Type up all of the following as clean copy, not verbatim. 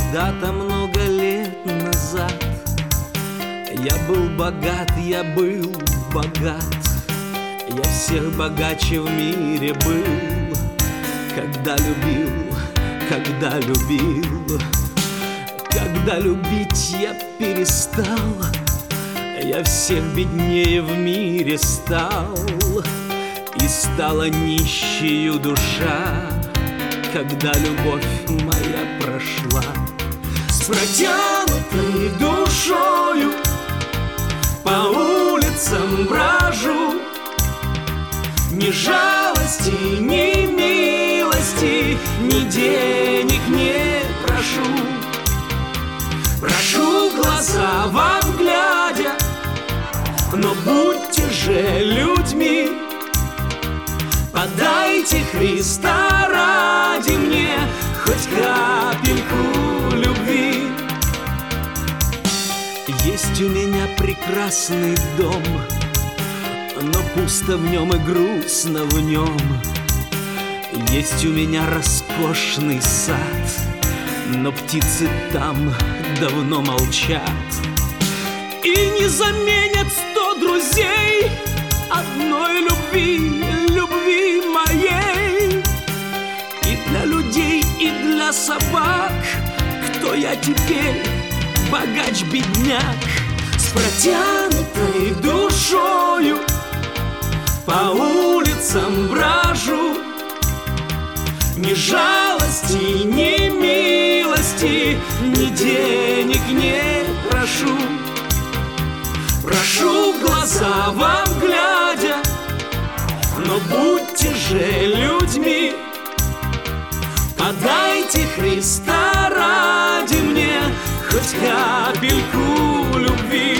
Когда-то много лет назад я был богат, я был богат. Я всех богаче в мире был, когда любил, когда любил. Когда любить я перестал, я всех беднее в мире стал. И стала нищею душа, когда любовь моя прошла. С протянутой душою по улицам брожу, ни жалости, ни милости, ни денег не прошу. Прошу глаза вам глядя, но будьте же людьми. Подайте Христа ради мне хоть капельку любви. Есть у меня прекрасный дом, но пусто в нем и грустно в нем. Есть у меня роскошный сад, но птицы там давно молчат. И не заменят 100 друзей одной любви, любви моей. И для людей, и для собак, кто я теперь, богач-бедняк. С протянутой душою по улицам брожу, ни жалости, ни милости, ни денег не прошу. Прошу в глаза вам глядя, но будьте же людьми. Подайте Христа ради мне хоть капельку любви.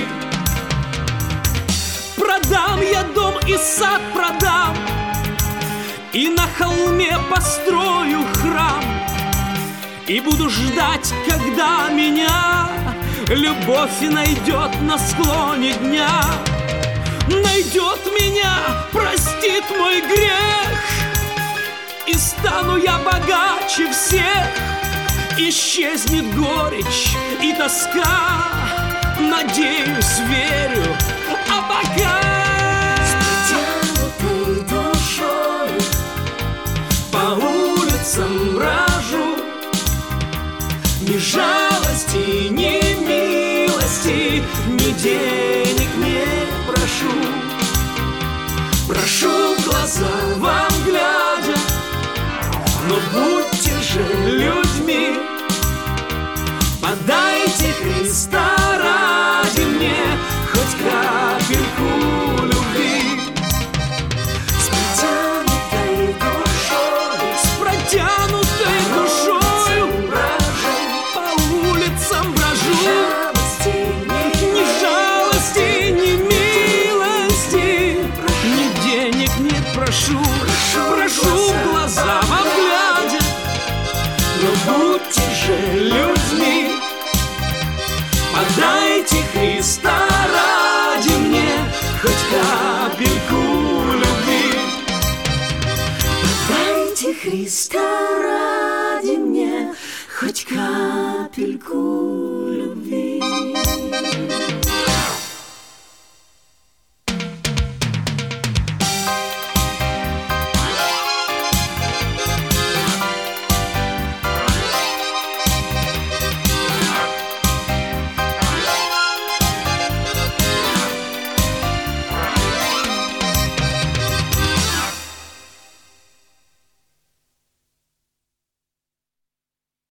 Продам я дом и сад продам, и на холме построю храм, и буду ждать, когда меня любовь найдет на склоне дня. Найдет меня, простит мой грех, и стану я богаче всех. Исчезнет горечь и тоска, надеюсь, верю, а пока по улицам брожу, ни жалости, ни милости, ни денег не прошу. Прошу в глаза вам глядя, но будьте же людьми. Подайте Христа ради мне хоть капельку любви. С протянутой душою по улицам брожу, ни жалости, ни милости, ни денег не прошу. Прошу в глаза вам глядя, но будьте же людьми. Подайте Христа ради мне хоть капельку любви. Подайте Христа ради мне хоть капельку